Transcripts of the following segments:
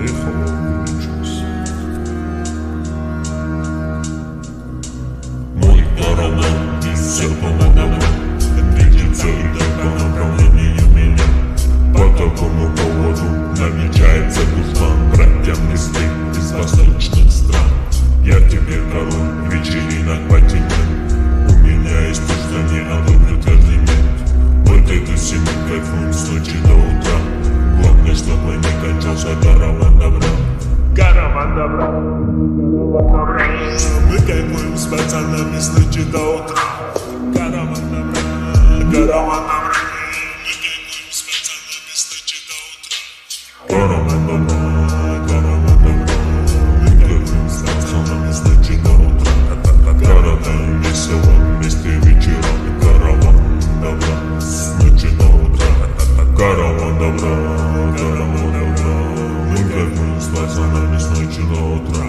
холодный час. Мой караван из всякого добра движется идет по направлению меня. По такому поводу намечается душман, братьям листы из восточных стран. Я теперь король вечеринок континент. У меня есть то, что не одобрит каждый мент. Вот эту семью кайфуем с ночи до утра. Главное, чтобы не кончался караван добра. Караван добра, караван добра. Мы кайфуем с пацанами с ночи до утра. Караван добра, караван добра. Мы кайфуем с пацанами с ночи до утра. Караван добра, караван добра. Мы кайфуем с пацанами с ночи до утра. Коротаем весело вместе вечера. Караван добра с ночи до утра. Караван добра, караван добра. Мы кайфуем с пацанами с ночи до утра.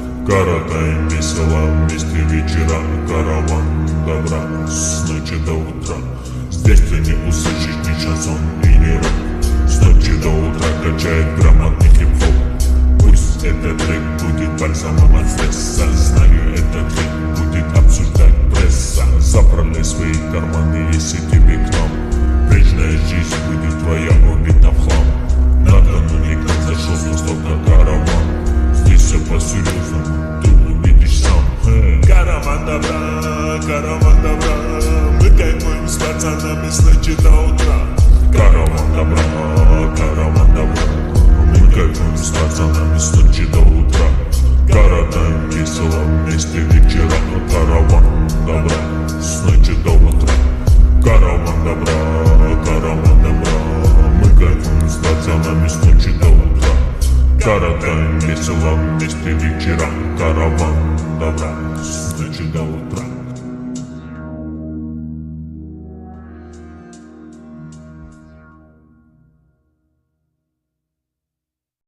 Коротаем весело вместе вечера. Караван добра с ночи до утра. Здесь ты не услышишь ни шансон, ни рок. С ночи до утра качает грамотный хип-хоп. Пусть этот трек будет бальзамом от стресса. Знаю, этот трек будет обсуждать пресса. Заправляй свои карманы, если тебе к нам. Вечная жизнь будет твоя убита в хлам. Накануне как зашел с востока караван. Здесь все по-серьезному, ты увидишь сам. Караван добра, караван добра. Мы кайфуем с пацанами с ночи до утра. Караван добра, караван добра. Мы кайфуем с пацанами с ночи до утра. Коротаем весело вместе вечера. Караван добра с ночи до утра. Караван добра, караван добра. Мы кайфуем с пацанами с ночи до утра. Коротаем весело вместе вечера. Караван добра с ночи до утра.